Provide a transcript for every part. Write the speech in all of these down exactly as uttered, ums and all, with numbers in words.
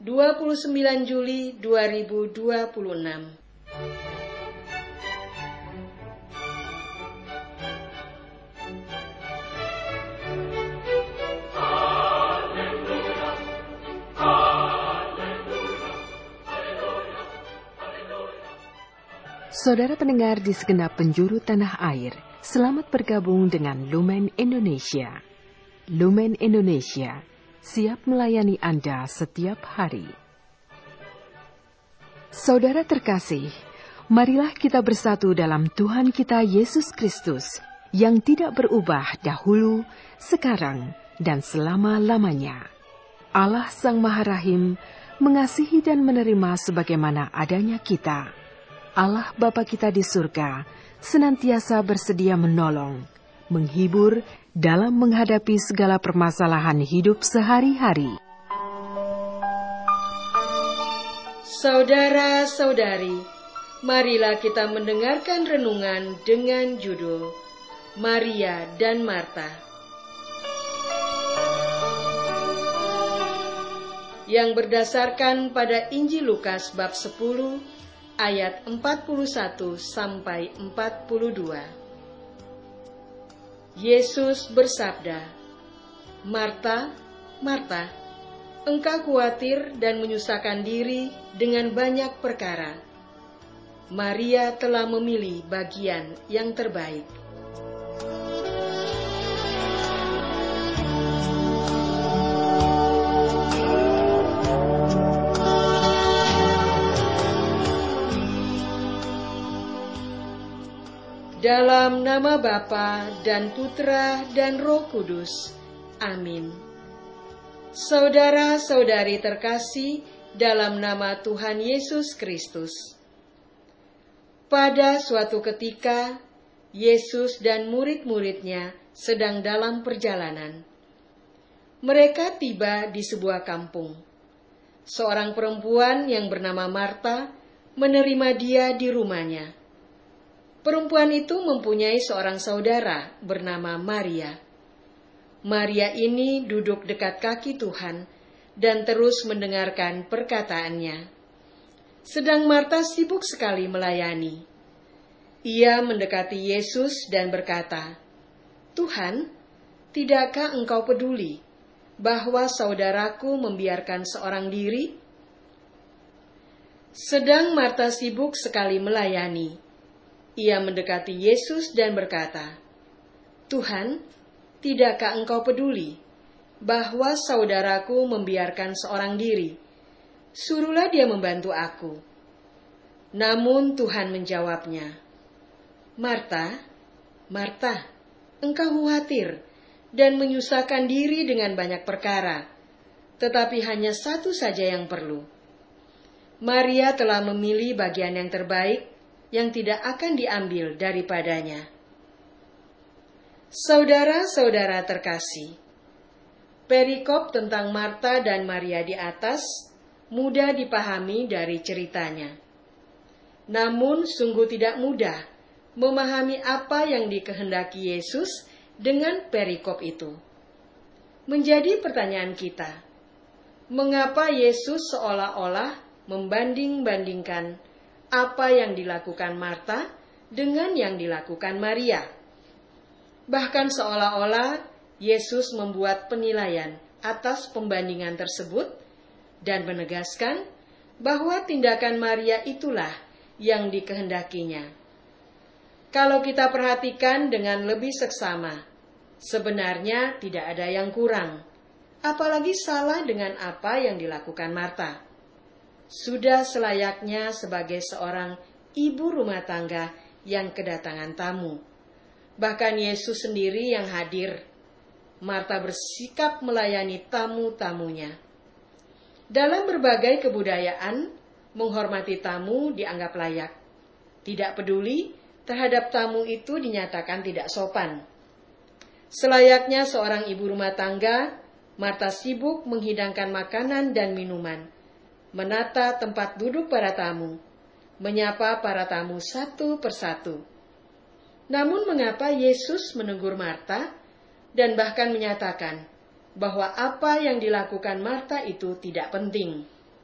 dua puluh sembilan Juli dua ribu dua puluh enam. Saudara pendengar di segenap penjuru tanah air, selamat bergabung dengan Lumen Indonesia. Lumen Indonesia, siap melayani Anda setiap hari. Saudara terkasih, marilah kita bersatu dalam Tuhan kita Yesus Kristus, yang tidak berubah dahulu, sekarang, dan selama-lamanya. Allah Sang Maha Rahim mengasihi dan menerima sebagaimana adanya kita. Allah Bapa kita di surga senantiasa bersedia menolong, menghibur dalam menghadapi segala permasalahan hidup sehari-hari. Saudara-saudari, marilah kita mendengarkan renungan dengan judul Maria dan Marta, yang berdasarkan pada Injil Lukas bab sepuluh ayat empat puluh satu sampai empat puluh dua. Yesus bersabda, "Marta, Marta, engkau khawatir dan menyusahkan diri dengan banyak perkara. Maria telah memilih bagian yang terbaik." Dalam nama Bapa dan Putra dan Roh Kudus. Amin. Saudara-saudari terkasih dalam nama Tuhan Yesus Kristus. Pada suatu ketika, Yesus dan murid-muridnya sedang dalam perjalanan. Mereka tiba di sebuah kampung. Seorang perempuan yang bernama Marta menerima dia di rumahnya. Perempuan itu mempunyai seorang saudara bernama Maria. Maria ini duduk dekat kaki Tuhan dan terus mendengarkan perkataannya. Sedang Marta sibuk sekali melayani. Ia mendekati Yesus dan berkata, "Tuhan, tidakkah engkau peduli bahwa saudaraku membiarkan seorang diri?" Sedang Marta sibuk sekali melayani. Ia mendekati Yesus dan berkata, "Tuhan, tidakkah engkau peduli bahwa saudaraku membiarkan seorang diri? Suruhlah dia membantu aku." Namun Tuhan menjawabnya, "Marta, Marta, engkau khawatir dan menyusahkan diri dengan banyak perkara, tetapi hanya satu saja yang perlu. Maria telah memilih bagian yang terbaik, yang tidak akan diambil daripadanya." Saudara-saudara terkasih, perikop tentang Marta dan Maria di atas mudah dipahami dari ceritanya. Namun sungguh tidak mudah memahami apa yang dikehendaki Yesus dengan perikop itu. Menjadi pertanyaan kita, mengapa Yesus seolah-olah membanding-bandingkan apa yang dilakukan Marta dengan yang dilakukan Maria? Bahkan seolah-olah Yesus membuat penilaian atas pembandingan tersebut dan menegaskan bahwa tindakan Maria itulah yang dikehendakinya. Kalau kita perhatikan dengan lebih seksama, sebenarnya tidak ada yang kurang, apalagi salah dengan apa yang dilakukan Marta. Sudah selayaknya sebagai seorang ibu rumah tangga yang kedatangan tamu. Bahkan Yesus sendiri yang hadir. Marta bersikap melayani tamu-tamunya. Dalam berbagai kebudayaan, menghormati tamu dianggap layak. Tidak peduli terhadap tamu itu dinyatakan tidak sopan. Selayaknya seorang ibu rumah tangga, Marta sibuk menghidangkan makanan dan minuman, menata tempat duduk para tamu, menyapa para tamu satu persatu. Namun mengapa Yesus menegur Marta dan bahkan menyatakan bahwa apa yang dilakukan Marta itu tidak penting?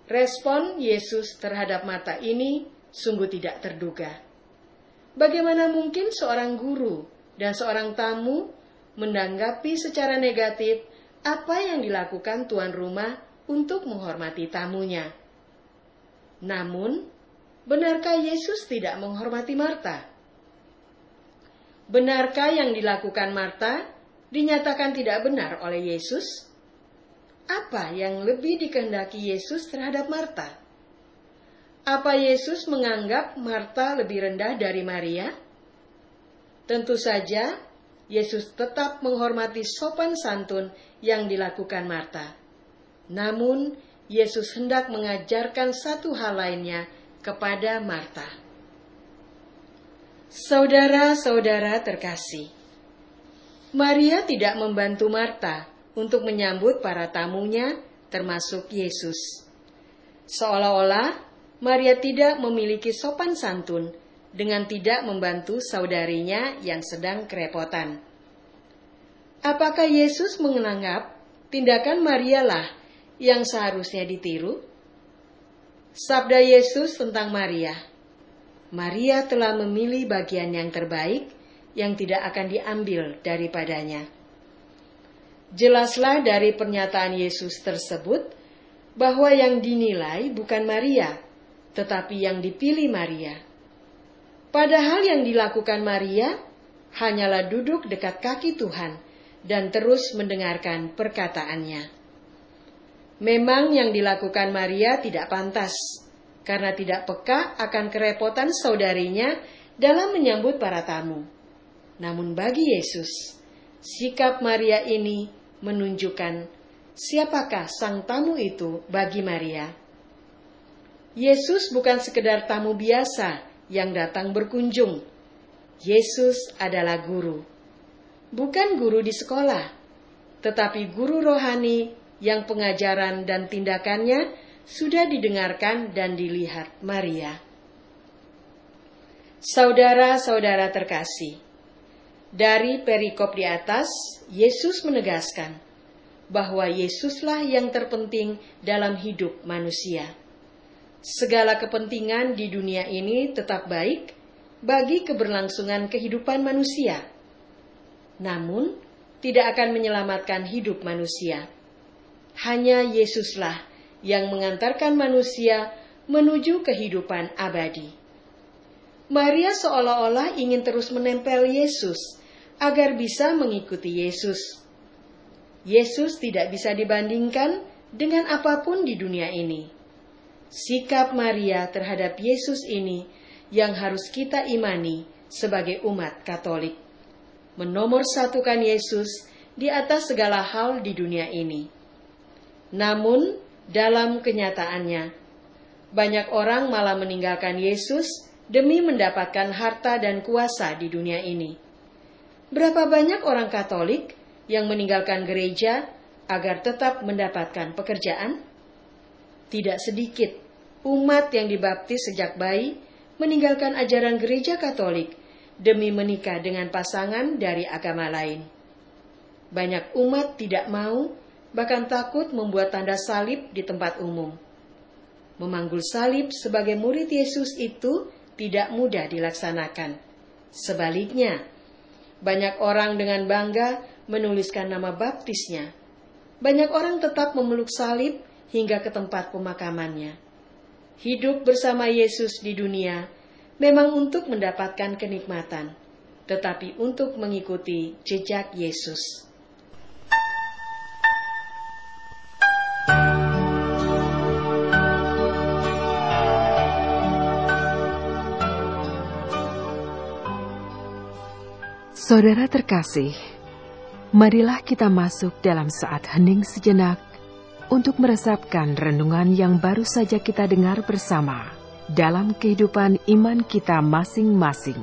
Respon Yesus terhadap Marta ini sungguh tidak terduga. Bagaimana mungkin seorang guru dan seorang tamu menanggapi secara negatif apa yang dilakukan tuan rumah untuk menghormati tamunya? Namun, benarkah Yesus tidak menghormati Marta? Benarkah yang dilakukan Marta dinyatakan tidak benar oleh Yesus? Apa yang lebih dikehendaki Yesus terhadap Marta? Apa Yesus menganggap Marta lebih rendah dari Maria? Tentu saja, Yesus tetap menghormati sopan santun yang dilakukan Marta. Namun, Yesus hendak mengajarkan satu hal lainnya kepada Marta. Saudara-saudara terkasih, Maria tidak membantu Marta untuk menyambut para tamunya, termasuk Yesus. Seolah-olah Maria tidak memiliki sopan santun dengan tidak membantu saudarinya yang sedang kerepotan. Apakah Yesus menganggap tindakan Maria lah yang seharusnya ditiru? Sabda Yesus tentang Maria, Maria telah memilih bagian yang terbaik yang tidak akan diambil daripadanya. Jelaslah dari pernyataan Yesus tersebut bahwa yang dinilai bukan Maria, tetapi yang dipilih Maria. Padahal yang dilakukan Maria hanyalah duduk dekat kaki Tuhan dan terus mendengarkan perkataannya. Memang yang dilakukan Maria tidak pantas, karena tidak peka akan kerepotan saudarinya dalam menyambut para tamu. Namun bagi Yesus, sikap Maria ini menunjukkan siapakah sang tamu itu bagi Maria. Yesus bukan sekedar tamu biasa yang datang berkunjung. Yesus adalah guru. Bukan guru di sekolah, tetapi guru rohani yang pengajaran dan tindakannya sudah didengarkan dan dilihat Maria. Saudara-saudara terkasih, dari perikop di atas, Yesus menegaskan bahwa Yesuslah yang terpenting dalam hidup manusia. Segala kepentingan di dunia ini tetap baik bagi keberlangsungan kehidupan manusia. Namun, tidak akan menyelamatkan hidup manusia. Hanya Yesuslah yang mengantarkan manusia menuju kehidupan abadi. Maria seolah-olah ingin terus menempel Yesus agar bisa mengikuti Yesus. Yesus tidak bisa dibandingkan dengan apapun di dunia ini. Sikap Maria terhadap Yesus ini yang harus kita imani sebagai umat Katolik. Menomorsatukan Yesus di atas segala hal di dunia ini. Namun, dalam kenyataannya, banyak orang malah meninggalkan Yesus demi mendapatkan harta dan kuasa di dunia ini. Berapa banyak orang Katolik yang meninggalkan gereja agar tetap mendapatkan pekerjaan? Tidak sedikit umat yang dibaptis sejak bayi meninggalkan ajaran gereja Katolik demi menikah dengan pasangan dari agama lain. Banyak umat tidak mau, bahkan takut membuat tanda salib di tempat umum. Memanggul salib sebagai murid Yesus itu tidak mudah dilaksanakan. Sebaliknya, banyak orang dengan bangga menuliskan nama baptisnya. Banyak orang tetap memeluk salib hingga ke tempat pemakamannya. Hidup bersama Yesus di dunia memang untuk mendapatkan kenikmatan, tetapi untuk mengikuti jejak Yesus. Saudara terkasih, marilah kita masuk dalam saat hening sejenak untuk meresapkan renungan yang baru saja kita dengar bersama dalam kehidupan iman kita masing-masing.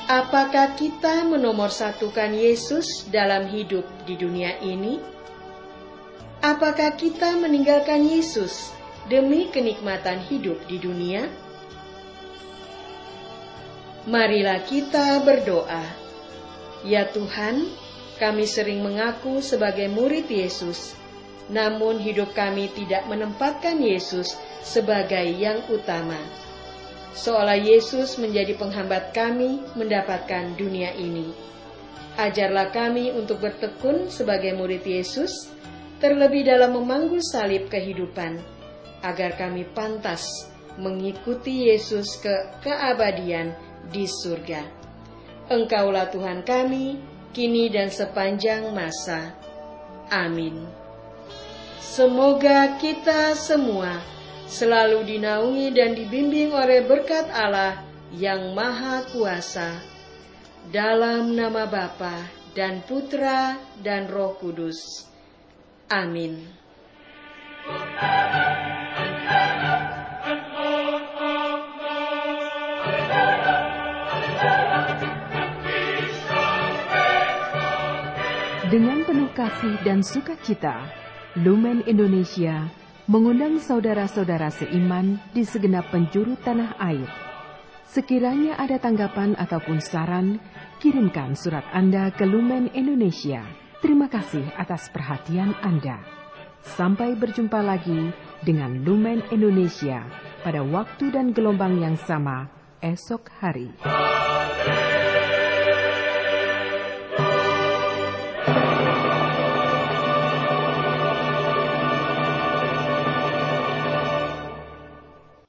Apakah kita menomorsatukan Yesus dalam hidup di dunia ini? Apakah kita meninggalkan Yesus demi kenikmatan hidup di dunia? Marilah kita berdoa. Ya Tuhan, kami sering mengaku sebagai murid Yesus, namun hidup kami tidak menempatkan Yesus sebagai yang utama. Seolah Yesus menjadi penghambat kami mendapatkan dunia ini. Ajarlah kami untuk bertekun sebagai murid Yesus, terlebih dalam memanggul salib kehidupan, agar kami pantas mengikuti Yesus ke keabadian di surga. Engkaulah Tuhan kami, kini dan sepanjang masa. Amin. Semoga kita semua selalu dinaungi dan dibimbing oleh berkat Allah yang Maha Kuasa. Dalam nama Bapa dan Putra dan Roh Kudus. Amin. Dengan penuh kasih dan sukacita, Lumen Indonesia mengundang saudara-saudara seiman di segenap penjuru tanah air. Sekiranya ada tanggapan ataupun saran, kirimkan surat Anda ke Lumen Indonesia. Terima kasih atas perhatian Anda. Sampai berjumpa lagi dengan Lumen Indonesia pada waktu dan gelombang yang sama esok hari.